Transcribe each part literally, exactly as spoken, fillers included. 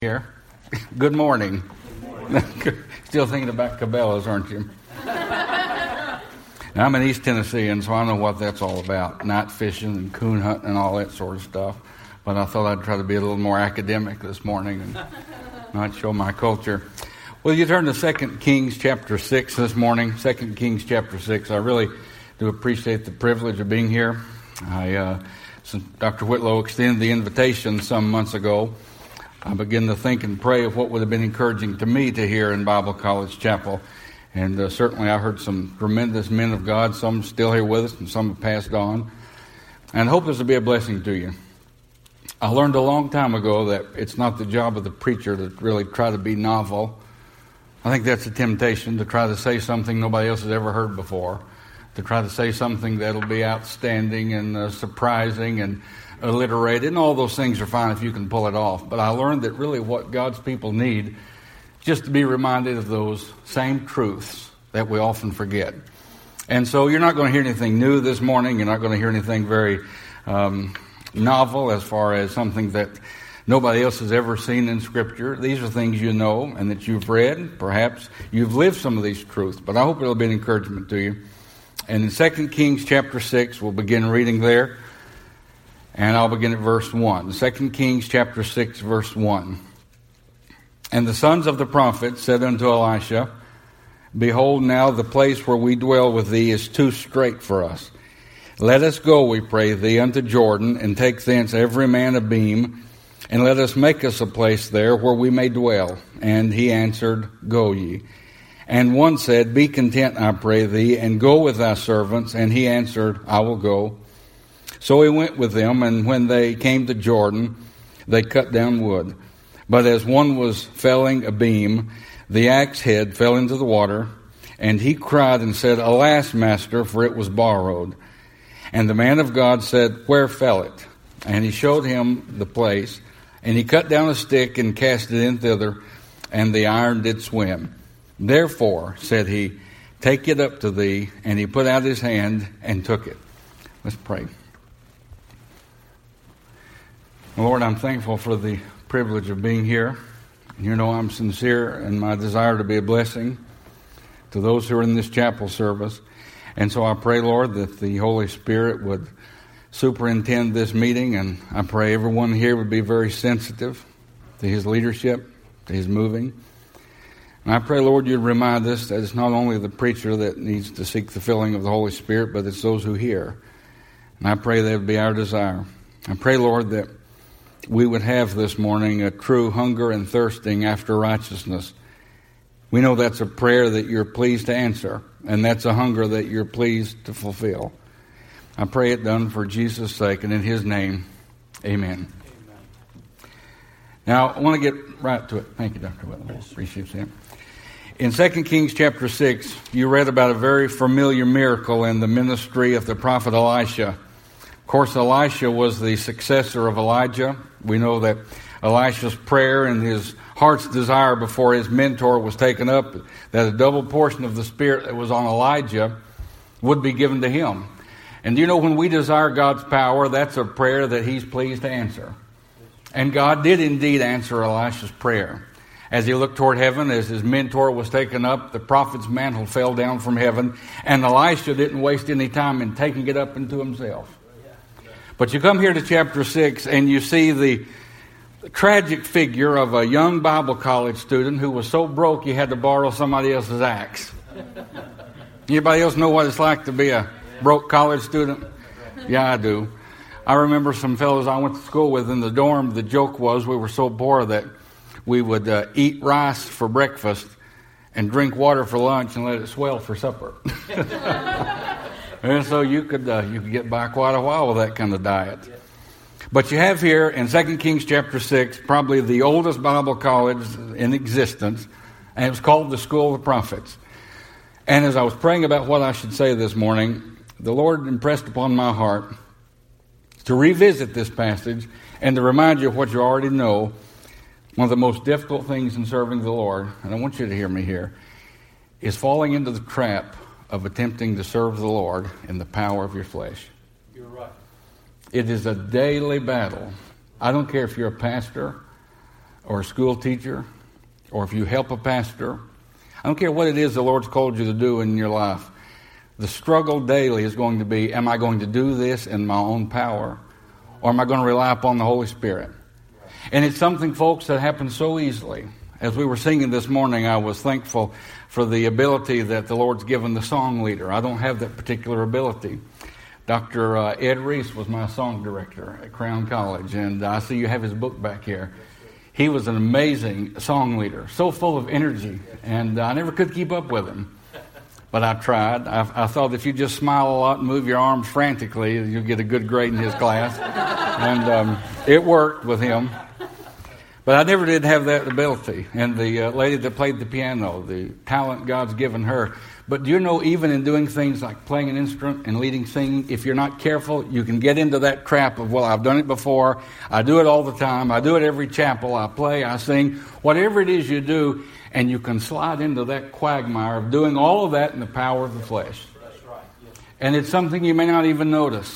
Here. Good morning. Good morning. Still thinking about Cabela's, aren't you? Now, I'm an East Tennessean, so I know what that's all about. Night fishing and coon hunting and all that sort of stuff. But I thought I'd try to be a little more academic this morning and not show my culture. Well, you turn to Second Kings chapter six this morning. Second Kings chapter six. I really do appreciate the privilege of being here. I, uh, since Doctor Whitlow extended the invitation some months ago, I began to think and pray of what would have been encouraging to me to hear in Bible College Chapel. And uh, certainly I heard some tremendous men of God, some still here with us and some have passed on. And I hope this will be a blessing to you. I learned a long time ago that it's not the job of the preacher to really try to be novel. I think that's a temptation, to try to say something nobody else has ever heard before, to try to say something that'll be outstanding and uh, surprising and alliterated, and all those things are fine if you can pull it off. But I learned that really what God's people need just to be reminded of those same truths that we often forget. And so you're not going to hear anything new this morning. You're not going to hear anything very um, novel as far as something that nobody else has ever seen in Scripture. These are things you know and that you've read. Perhaps you've lived some of these truths, but I hope it'll be an encouragement to you. And in Second Kings chapter six, we'll begin reading there. And I'll begin at verse one. Second Kings chapter six, verse one. And the sons of the prophets said unto Elisha, Behold, now the place where we dwell with thee is too strait for us. Let us go, we pray thee, unto Jordan, and take thence every man a beam, and let us make us a place there where we may dwell. And he answered, Go ye. And one said, Be content, I pray thee, and go with thy servants. And he answered, I will go. So he went with them, and when they came to Jordan, they cut down wood. But as one was felling a beam, the axe head fell into the water, and he cried and said, Alas, master, for it was borrowed. And the man of God said, Where fell it? And he showed him the place, and he cut down a stick and cast it in thither, and the iron did swim. Therefore, said he, Take it up to thee. And he put out his hand and took it. Let's pray. Lord, I'm thankful for the privilege of being here. You know I'm sincere in my desire to be a blessing to those who are in this chapel service. And so I pray, Lord, that the Holy Spirit would superintend this meeting, and I pray everyone here would be very sensitive to His leadership, to His moving. And I pray, Lord, you'd remind us that it's not only the preacher that needs to seek the filling of the Holy Spirit, but it's those who hear. And I pray that would be our desire. I pray, Lord, that we would have this morning a true hunger and thirsting after righteousness. We know that's a prayer that you're pleased to answer, and that's a hunger that you're pleased to fulfill. I pray it done for Jesus' sake, and in His name, amen. Amen. Now, I want to get right to it. Thank you, Doctor Whitlow. Yes. Appreciate that. In Second Kings chapter six, you read about a very familiar miracle in the ministry of the prophet Elisha. Of course, Elisha was the successor of Elijah. We know that Elisha's prayer and his heart's desire before his mentor was taken up, that a double portion of the Spirit that was on Elijah would be given to him. And you know, when we desire God's power, that's a prayer that He's pleased to answer. And God did indeed answer Elisha's prayer. As he looked toward heaven, as his mentor was taken up, the prophet's mantle fell down from heaven, and Elisha didn't waste any time in taking it up into himself. But you come here to chapter six, and you see the tragic figure of a young Bible college student who was so broke he had to borrow somebody else's axe. Anybody else know what it's like to be a broke college student? Yeah, I do. I remember some fellows I went to school with in the dorm. The joke was we were so poor that we would uh, eat rice for breakfast and drink water for lunch and let it swell for supper. And so you could uh, you could get by quite a while with that kind of diet. But you have here in Second Kings chapter six probably the oldest Bible college in existence, and it was called the School of the Prophets. And as I was praying about what I should say this morning, the Lord impressed upon my heart to revisit this passage and to remind you of what you already know. One of the most difficult things in serving the Lord, and I want you to hear me here, is falling into the trap of attempting to serve the Lord in the power of your flesh. You're right. It is a daily battle. I don't care if you're a pastor, or a school teacher, or if you help a pastor, I don't care what it is the Lord's called you to do in your life. The struggle daily is going to be, am I going to do this in my own power, or am I going to rely upon the Holy Spirit? And it's something, folks, that happens so easily. As we were singing this morning, I was thankful for the ability that the Lord's given the song leader. I don't have that particular ability. Doctor Uh, Ed Reese was my song director at Crown College, and I see you have his book back here. He was an amazing song leader, so full of energy, and I never could keep up with him. But I tried. I, I thought if you just smile a lot and move your arms frantically, you'll get a good grade in his class. And um, it worked with him. But I never did have that ability. And the uh, lady that played the piano, the talent God's given her. But do you know, even in doing things like playing an instrument and leading singing, if you're not careful, you can get into that trap of, well, I've done it before. I do it all the time. I do it every chapel. I play, I sing. Whatever it is you do, and you can slide into that quagmire of doing all of that in the power of the flesh. That's right. Yes. And it's something you may not even notice.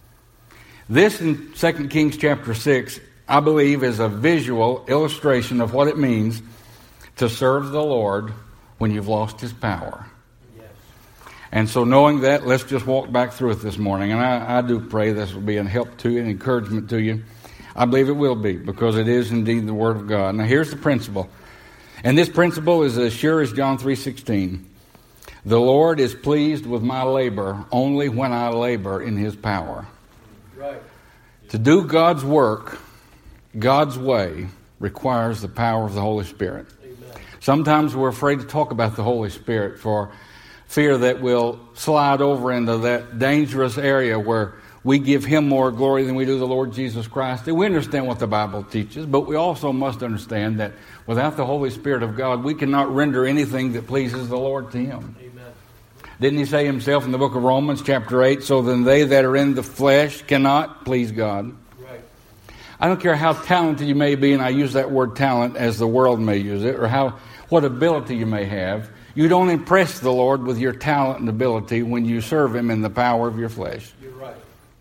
This in Second Kings chapter six, I believe, is a visual illustration of what it means to serve the Lord when you've lost His power. Yes. And so knowing that, let's just walk back through it this morning. And I, I do pray this will be a help to you, an encouragement to you. I believe it will be, because it is indeed the Word of God. Now here's the principle. And this principle is as sure as John three sixteen. The Lord is pleased with my labor only when I labor in His power. Right. To do God's work God's way requires the power of the Holy Spirit. Amen. Sometimes we're afraid to talk about the Holy Spirit for fear that we'll slide over into that dangerous area where we give Him more glory than we do the Lord Jesus Christ. And we understand what the Bible teaches, but we also must understand that without the Holy Spirit of God, we cannot render anything that pleases the Lord to Him. Amen. Didn't He say Himself in the book of Romans chapter eight, so then they that are in the flesh cannot please God? Right. I don't care how talented you may be, and I use that word talent as the world may use it, or how what ability you may have. You don't impress the Lord with your talent and ability when you serve Him in the power of your flesh. You're right.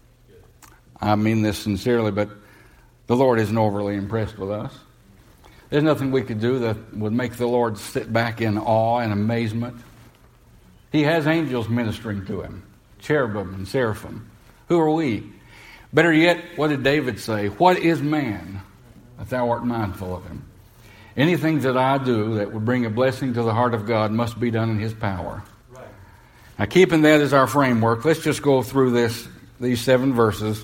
I mean this sincerely, but the Lord isn't overly impressed with us. There's nothing we could do that would make the Lord sit back in awe and amazement. He has angels ministering to Him, cherubim and seraphim. Who are we? Better yet, what did David say? What is man that thou art mindful of him? Anything that I do that would bring a blessing to the heart of God must be done in His power. Right. Now, keeping that as our framework, let's just go through this these seven verses.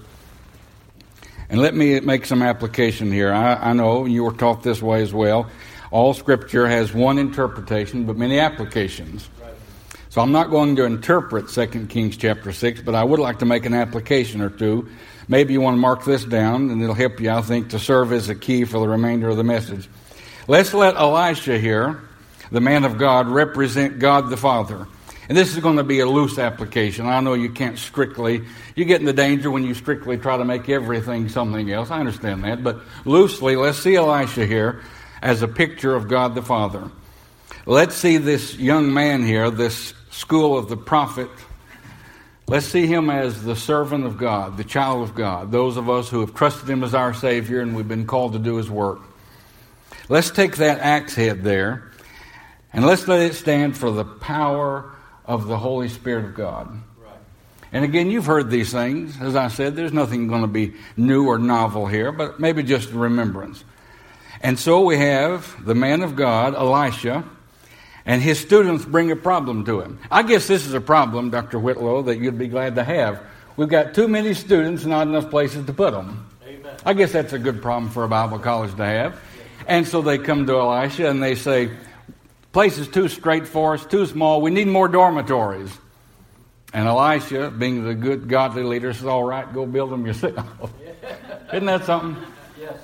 And let me make some application here. I, I know you were taught this way as well. All Scripture has one interpretation, but many applications. Right. So I'm not going to interpret Second Kings chapter six, but I would like to make an application or two. Maybe you want to mark this down, and it'll help you, I think, to serve as a key for the remainder of the message. Let's let Elisha here, the man of God, represent God the Father. And this is going to be a loose application. I know you can't strictly, you get in the danger when you strictly try to make everything something else. I understand that. But loosely, let's see Elisha here as a picture of God the Father. Let's see this young man here, this school of the prophet. Let's see him as the servant of God, the child of God, those of us who have trusted Him as our Savior and we've been called to do His work. Let's take that axe head there and let's let it stand for the power of the Holy Spirit of God. Right. And again, you've heard these things. As I said, there's nothing going to be new or novel here, but maybe just a remembrance. And so we have the man of God, Elisha, and his students bring a problem to him. I guess this is a problem, Doctor Whitlow, that you'd be glad to have. We've got too many students, not enough places to put them. Amen. I guess that's a good problem for a Bible college to have. And so they come to Elisha and they say, place is too straight for us, too small. We need more dormitories. And Elisha, being the good, godly leader, says, all right, go build them yourself. Isn't that something? Yes.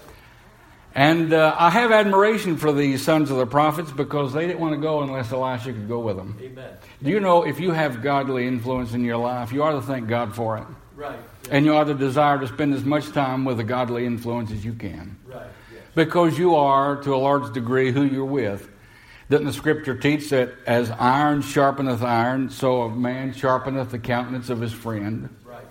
And uh, I have admiration for these sons of the prophets because they didn't want to go unless Elisha could go with them. Amen. Do you know if you have godly influence in your life, you ought to thank God for it. Right. Yes. And you ought to desire to spend as much time with a godly influence as you can. Right. Yes. Because you are, to a large degree, who you're with. Doesn't the Scripture teach that as iron sharpeneth iron, so a man sharpeneth the countenance of his friend? Right.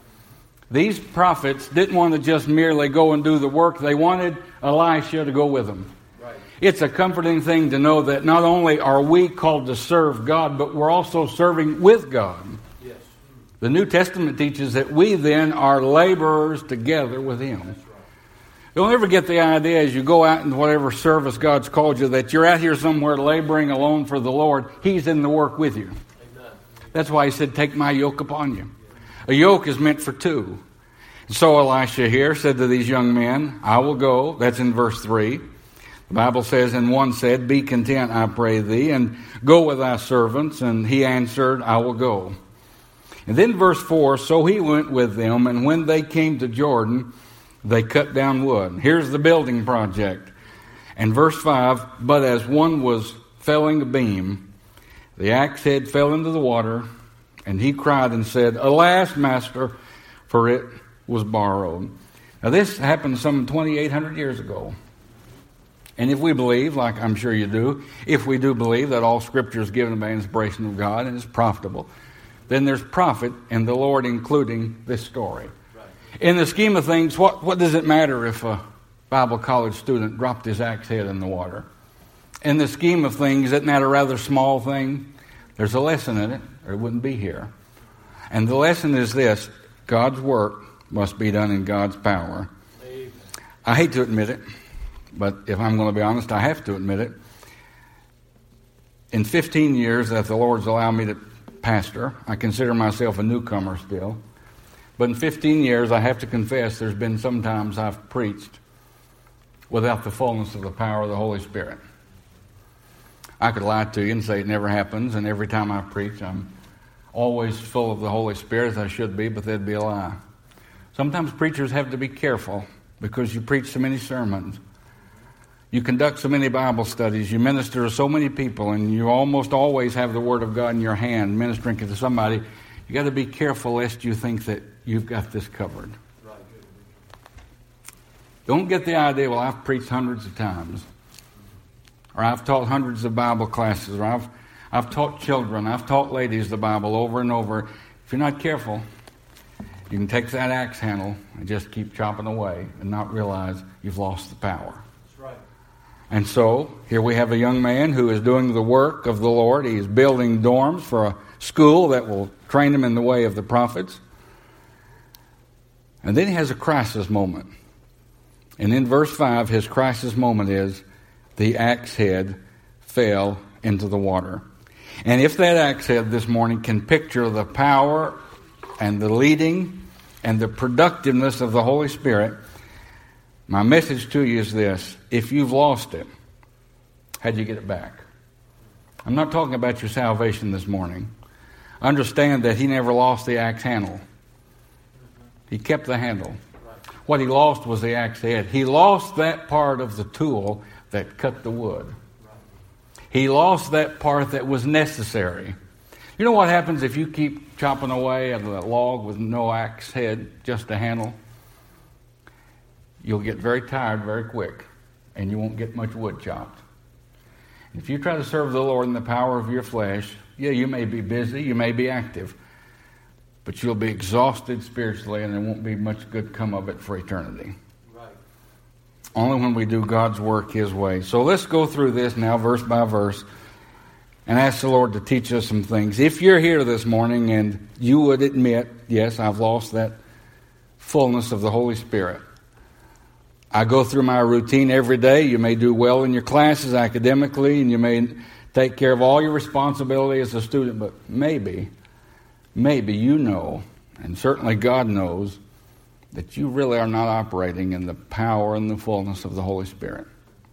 These prophets didn't want to just merely go and do the work. They wanted Elisha to go with them. It's a comforting thing to know that not only are we called to serve God, but we're also serving with God. Yes. The New Testament teaches that we then are laborers together with Him. That's right. Don't ever get the idea as you go out in whatever service God's called you that you're out here somewhere laboring alone for the Lord. He's in the work with you. Amen. That's why He said, take my yoke upon you. A yoke is meant for two. And so Elisha here said to these young men, I will go. That's in verse three. The Bible says, and one said, be content, I pray thee, and go with thy servants. And he answered, I will go. And then verse four, so he went with them, and when they came to Jordan, they cut down wood. Here's the building project. And verse five, but as one was felling a beam, the axe head fell into the water, and he cried and said, alas, master, for it was borrowed. Now this happened some twenty-eight hundred years ago. And if we believe, like I'm sure you do, if we do believe that all Scripture is given by inspiration of God and is profitable, then there's profit in the Lord including this story. Right. In the scheme of things, what, what does it matter if a Bible college student dropped his axe head in the water? In the scheme of things, isn't that a rather small thing? There's a lesson in it, or it wouldn't be here. And the lesson is this: God's work must be done in God's power. Amen. I hate to admit it, but if I'm going to be honest, I have to admit it. In fifteen years that the Lord's allowed me to pastor, I consider myself a newcomer still. But in fifteen years, I have to confess, there's been some times I've preached without the fullness of the power of the Holy Spirit. I could lie to you and say it never happens, and every time I preach, I'm always full of the Holy Spirit, as I should be, but that'd be a lie. Sometimes preachers have to be careful because you preach so many sermons. You conduct so many Bible studies. You minister to so many people, and you almost always have the Word of God in your hand, ministering to somebody. You got to be careful lest you think that you've got this covered. Right. Don't get the idea, well, I've preached hundreds of times, or I've taught hundreds of Bible classes, or I've I've taught children, I've taught ladies the Bible over and over. If you're not careful, you can take that axe handle and just keep chopping away and not realize you've lost the power. That's right. And so, here we have a young man who is doing the work of the Lord. He is building dorms for a school that will train him in the way of the prophets. And then he has a crisis moment. And in verse five, his crisis moment is, the axe head fell into the water. And if that axe head this morning can picture the power and the leading and the productiveness of the Holy Spirit, my message to you is this: if you've lost it, how do you get it back? I'm not talking about your salvation this morning. Understand that he never lost the axe handle. He kept the handle. What he lost was the axe head. He lost that part of the tool that cut the wood. He lost that part that was necessary. You know what happens if you keep chopping away at a log with no axe head, just a handle? You'll get very tired very quick, and you won't get much wood chopped. If you try to serve the Lord in the power of your flesh, yeah, you may be busy, you may be active, but you'll be exhausted spiritually, and there won't be much good come of it for eternity. Right. Only when we do God's work His way. So let's go through this now, verse by verse, and ask the Lord to teach us some things. If you're here this morning and you would admit, yes, I've lost that fullness of the Holy Spirit. I go through my routine every day. You may do well in your classes academically, and you may take care of all your responsibility as a student, but maybe, maybe you know, and certainly God knows, that you really are not operating in the power and the fullness of the Holy Spirit.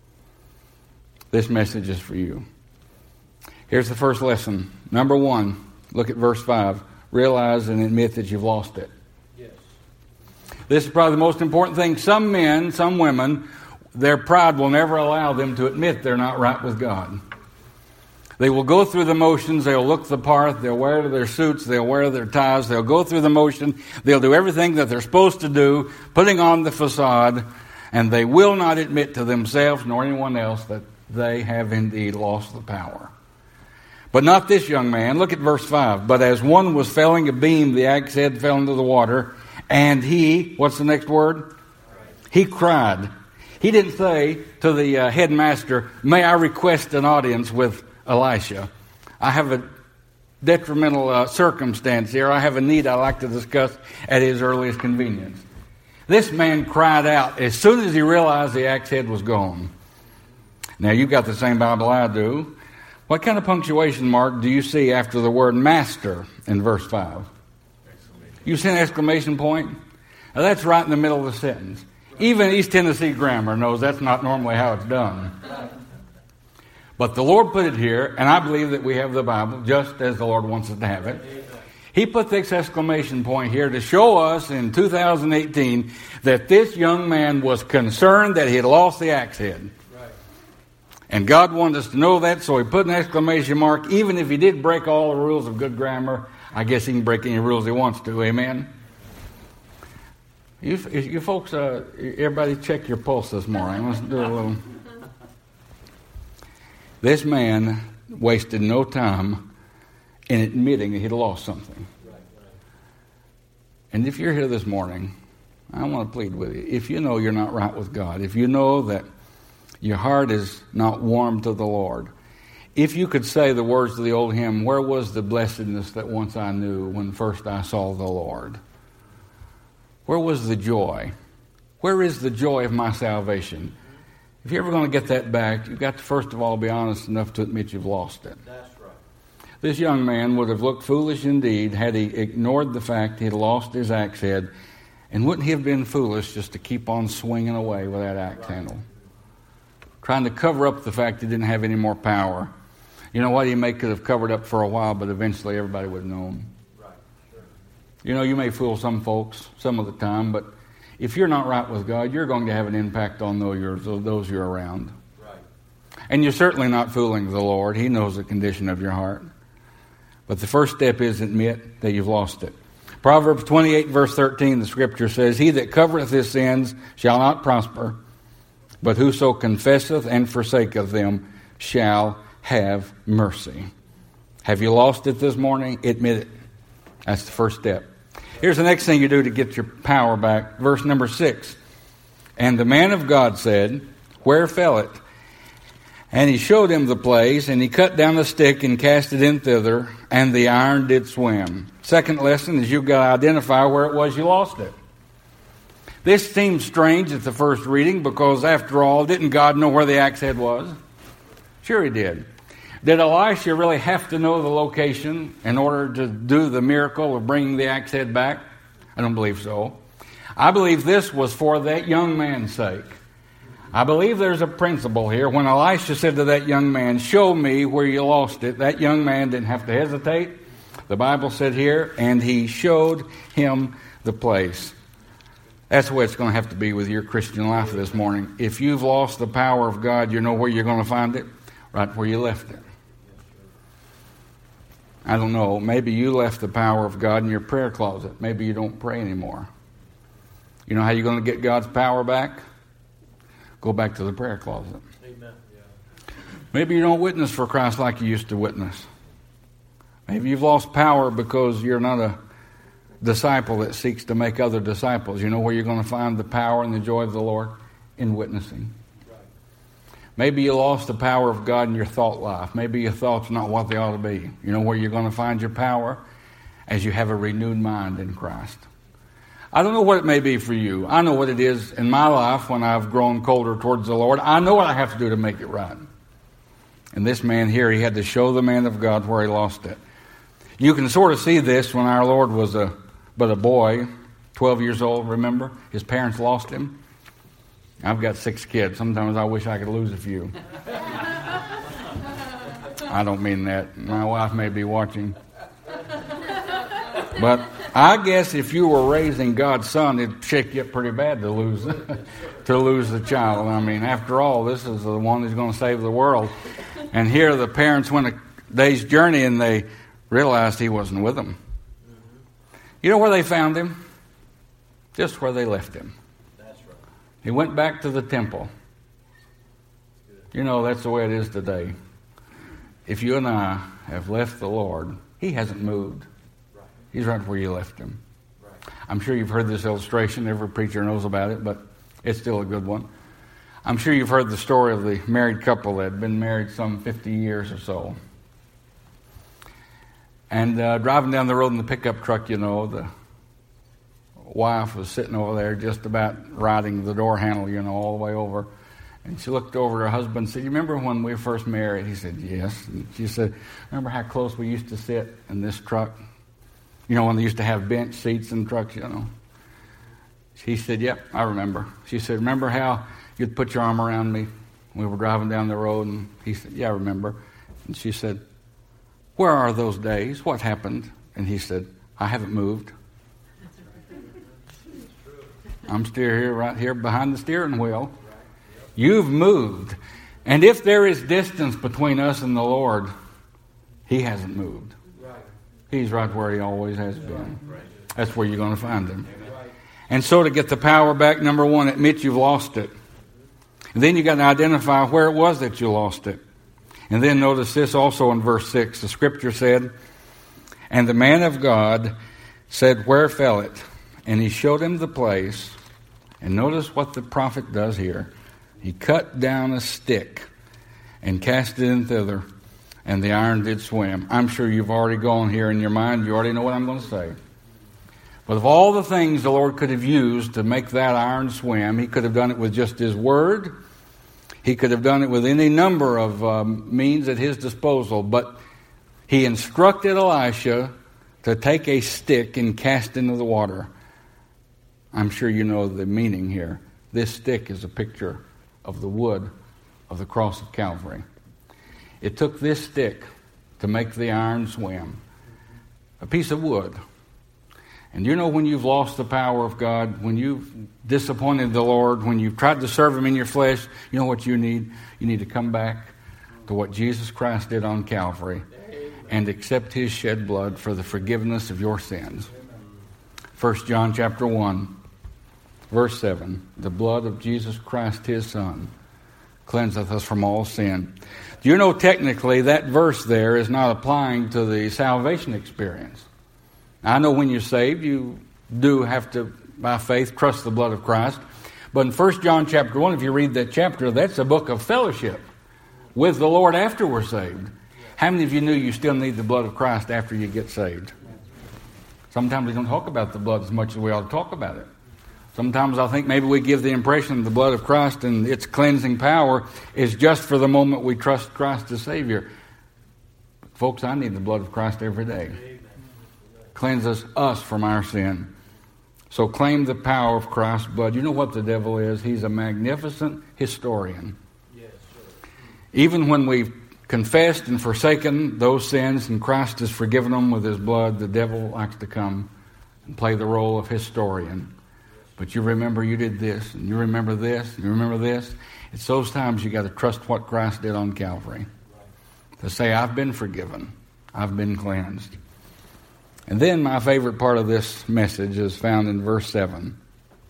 This message is for you. Here's the first lesson. Number one, look at verse five. Realize and admit that you've lost it. Yes. This is probably the most important thing. Some men, some women, their pride will never allow them to admit they're not right with God. They will go through the motions. They'll look the part. They'll wear their suits. They'll wear their ties. They'll go through the motion. They'll do everything that they're supposed to do, putting on the facade, and they will not admit to themselves nor anyone else that they have indeed lost the power. But not this young man. Look at verse five. But as one was felling a beam, the axe head fell into the water, and he, what's the next word? He cried. He didn't say to the uh, headmaster, may I request an audience with Elisha? I have a detrimental uh, circumstance here. I have a need I'd like to discuss at his earliest convenience. This man cried out as soon as he realized the axe head was gone. Now, you've got the same Bible I do. What kind of punctuation mark do you see after the word master in verse five? You see an exclamation point? Now, that's right in the middle of the sentence. Even East Tennessee grammar knows that's not normally how it's done. But the Lord put it here, and I believe that we have the Bible just as the Lord wants us to have it. He put this exclamation point here to show us in two thousand eighteen that this young man was concerned that he had lost the axe head. And God wanted us to know that, so he put an exclamation mark. Even if he did break all the rules of good grammar, I guess he can break any rules he wants to. Amen? You, you folks, uh, everybody check your pulse this morning. Let's do a little. This man wasted no time in admitting that he'd lost something. And if you're here this morning, I want to plead with you. If you know you're not right with God, if you know that your heart is not warm to the Lord, if you could say the words of the old hymn, where was the blessedness that once I knew when first I saw the Lord? Where was the joy? Where is the joy of my salvation? If you're ever going to get that back, you've got to first of all be honest enough to admit you've lost it. That's right. This young man would have looked foolish indeed had he ignored the fact he had lost his axe head, and wouldn't he have been foolish just to keep on swinging away with that axe right. handle? Trying to cover up the fact he didn't have any more power. You know what? He may could have covered up for a while, but eventually everybody would have known. Right. Sure. You know, you may fool some folks some of the time, but if you're not right with God, you're going to have an impact on those you're, those you're around. Right. And you're certainly not fooling the Lord. He knows the condition of your heart. But the first step is admit that you've lost it. Proverbs twenty-eight, verse thirteen, the scripture says, he that covereth his sins shall not prosper, but whoso confesseth and forsaketh them shall have mercy. Have you lost it this morning? Admit it. That's the first step. Here's the next thing you do to get your power back. Verse number six. And the man of God said, where fell it? And he showed him the place, and he cut down the stick and cast it in thither, and the iron did swim. Second lesson is you've got to identify where it was you lost it. This seems strange at the first reading because, after all, didn't God know where the axe head was? Sure he did. Did Elisha really have to know the location in order to do the miracle of bringing the axe head back? I don't believe so. I believe this was for that young man's sake. I believe there's a principle here. When Elisha said to that young man, show me where you lost it, that young man didn't have to hesitate. The Bible said here, and he showed him the place. That's the way it's going to have to be with your Christian life this morning. If you've lost the power of God, you know where you're going to find it? Right where you left it. I don't know. Maybe you left the power of God in your prayer closet. Maybe you don't pray anymore. You know how you're going to get God's power back? Go back to the prayer closet. Amen. Yeah. Maybe you don't witness for Christ like you used to witness. Maybe you've lost power because you're not a disciple that seeks to make other disciples. You know where you're going to find the power and the joy of the Lord? In witnessing. Right. Maybe you lost the power of God in your thought life. Maybe your thoughts are not what they ought to be. You know where you're going to find your power? As you have a renewed mind in Christ. I don't know what it may be for you. I know what it is in my life when I've grown colder towards the Lord. I know what I have to do to make it right. And this man here, he had to show the man of God where he lost it. You can sort of see this when our Lord was a but a boy, twelve years old, remember? His parents lost him. I've got six kids. Sometimes I wish I could lose a few. I don't mean that. My wife may be watching. But I guess if you were raising God's son, it'd shake you up pretty bad to lose to lose the child. I mean, after all, this is the one who's going to save the world. And here the parents went a day's journey and they realized he wasn't with them. You know where they found him? Just where they left him. That's right. He went back to the temple. You know, that's the way it is today. If you and I have left the Lord, he hasn't moved. Right. He's right where you left him. Right. I'm sure you've heard this illustration. Every preacher knows about it, but it's still a good one. I'm sure you've heard the story of the married couple that had been married some fifty years or so. And uh, driving down the road in the pickup truck, you know, the wife was sitting over there just about riding the door handle, you know, all the way over. And she looked over at her husband and said, "You remember when we were first married?" He said, "Yes." And she said, "Remember how close we used to sit in this truck? You know, when they used to have bench seats in trucks, you know." He said, "Yep, I remember." She said, "Remember how you'd put your arm around me when we were driving down the road?" And he said, "Yeah, I remember." And she said, "Where are those days? What happened?" And he said, "I haven't moved. I'm still here, right here behind the steering wheel. You've moved. And if there is distance between us and the Lord, He hasn't moved. He's right where He always has been. That's where you're going to find Him. And so to get the power back, number one, admit you've lost it. And then you got to identify where it was that you lost it. And then notice this also in verse six. The scripture said, "And the man of God said, 'Where fell it?' And he showed him the place." And notice what the prophet does here. He cut down a stick and cast it in thither, and the iron did swim. I'm sure you've already gone here in your mind. You already know what I'm going to say. But of all the things the Lord could have used to make that iron swim, He could have done it with just His word. He could have done it with any number of um, means at His disposal. But He instructed Elisha to take a stick and cast into the water. I'm sure you know the meaning here. This stick is a picture of the wood of the cross of Calvary. It took this stick to make the iron swim. A piece of wood. And you know when you've lost the power of God, when you've disappointed the Lord, when you've tried to serve Him in your flesh, you know what you need? You need to come back to what Jesus Christ did on Calvary and accept His shed blood for the forgiveness of your sins. First John chapter one, verse seven. The blood of Jesus Christ, His Son, cleanseth us from all sin. Do you know technically that verse there is not applying to the salvation experience? I know when you're saved, you do have to, by faith, trust the blood of Christ. But in First John chapter one, if you read that chapter, that's a book of fellowship with the Lord after we're saved. How many of you knew you still need the blood of Christ after you get saved? Sometimes we don't talk about the blood as much as we ought to talk about it. Sometimes I think maybe we give the impression the blood of Christ and its cleansing power is just for the moment we trust Christ as Savior. But folks, I need the blood of Christ every day. Cleanses us from our sin. So claim the power of Christ's blood. You know what the devil is? He's a magnificent historian. Yes, sir. Even when we've confessed and forsaken those sins and Christ has forgiven them with His blood, the devil likes to come and play the role of historian. But you remember you did this, and you remember this, and you remember this. It's those times you got to trust what Christ did on Calvary. To say, I've been forgiven. I've been cleansed. And then my favorite part of this message is found in verse seven.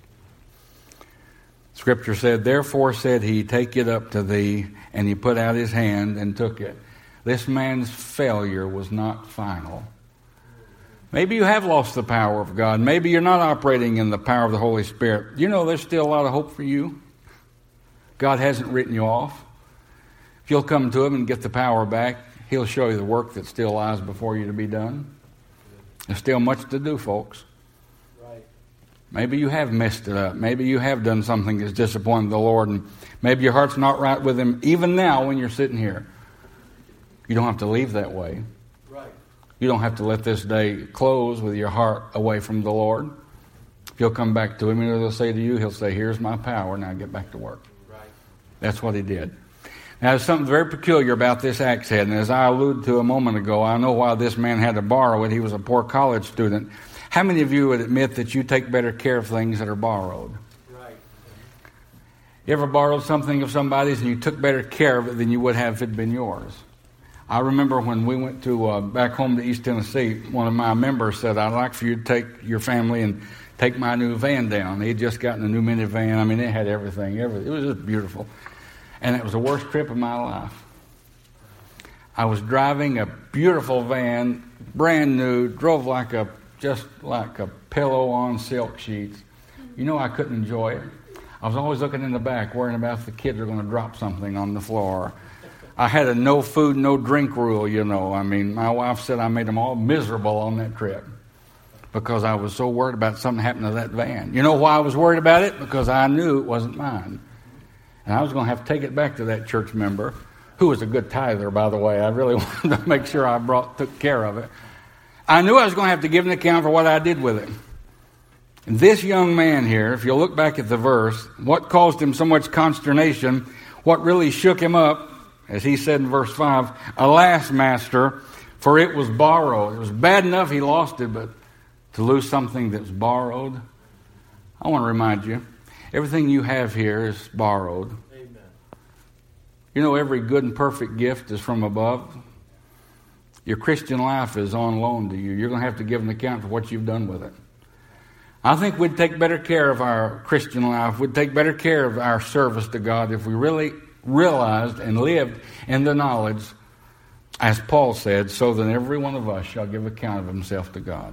Scripture said, "Therefore said he, take it up to thee. And he put out his hand and took it." This man's failure was not final. Maybe you have lost the power of God. Maybe you're not operating in the power of the Holy Spirit. You know there's still a lot of hope for you. God hasn't written you off. If you'll come to Him and get the power back, He'll show you the work that still lies before you to be done. There's still much to do, folks. Right. Maybe you have messed it up. Maybe you have done something that's disappointed the Lord, and maybe your heart's not right with Him even now when you're sitting here. You don't have to leave that way. Right. You don't have to let this day close with your heart away from the Lord. If you'll come back to Him, you know He'll say to you, He'll say, "Here's my power, now get back to work." Right. That's what He did. Now, there's something very peculiar about this axe head, and as I alluded to a moment ago, I know why this man had to borrow it. He was a poor college student. How many of you would admit that you take better care of things that are borrowed? Right. You ever borrowed something of somebody's and you took better care of it than you would have if it had been yours? I remember when we went to uh, back home to East Tennessee, one of my members said, "I'd like for you to take your family and take my new van down." He had just gotten a new minivan. I mean, it had everything. everything. It was just beautiful. And it was the worst trip of my life. I was driving a beautiful van, brand new, drove like a just like a pillow on silk sheets. You know, I couldn't enjoy it. I was always looking in the back, worrying about if the kids are going to drop something on the floor. I had a no food, no drink rule, you know. I mean, my wife said I made them all miserable on that trip because I was so worried about something happening to that van. You know why I was worried about it? Because I knew it wasn't mine. And I was going to have to take it back to that church member, who was a good tither, by the way. I really wanted to make sure I brought took care of it. I knew I was going to have to give an account for what I did with it. And this young man here, if you look back at the verse, what caused him so much consternation, what really shook him up, as he said in verse five, alas, master, for it was borrowed. It was bad enough he lost it, but to lose something that's borrowed. I want to remind you, everything you have here is borrowed. Amen. You know, every good and perfect gift is from above. Your Christian life is on loan to you. You're going to have to give an account for what you've done with it. I think we'd take better care of our Christian life. We'd take better care of our service to God if we really realized and lived in the knowledge, as Paul said, so that every one of us shall give account of himself to God.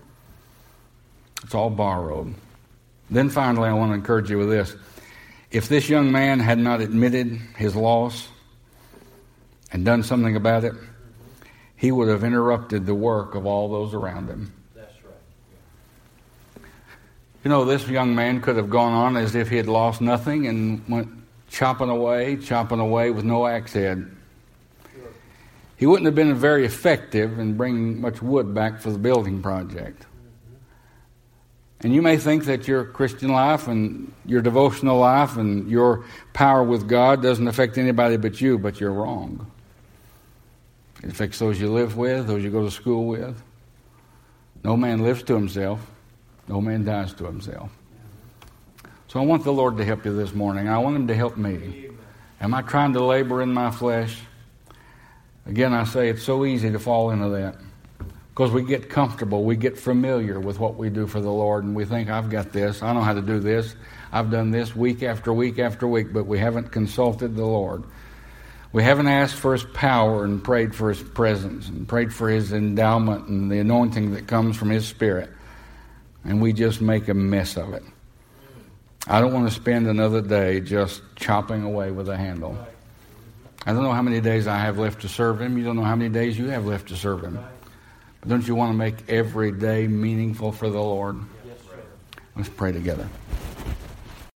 It's all borrowed. Then finally, I want to encourage you with this. If this young man had not admitted his loss and done something about it, he would have interrupted the work of all those around him. That's right. You know, this young man could have gone on as if he had lost nothing and went chopping away, chopping away with no axe head. Sure. He wouldn't have been very effective in bringing much wood back for the building project. Mm-hmm. And you may think that your Christian life and your devotional life and your power with God doesn't affect anybody but you, but you're wrong. It affects those you live with, those you go to school with. No man lives to himself. No man dies to himself. So I want the Lord to help you this morning. I want him to help me. Am I trying to labor in my flesh? Again, I say it's so easy to fall into that. Because we get comfortable. We get familiar with what we do for the Lord. And we think, I've got this. I know how to do this. I've done this week after week after week. But we haven't consulted the Lord. We haven't asked for his power and prayed for his presence and prayed for his endowment and the anointing that comes from his Spirit. And we just make a mess of it. I don't want to spend another day just chopping away with a handle. I don't know how many days I have left to serve him. You don't know how many days you have left to serve him. But don't you want to make every day meaningful for the Lord? Yes, sir. Let's pray together.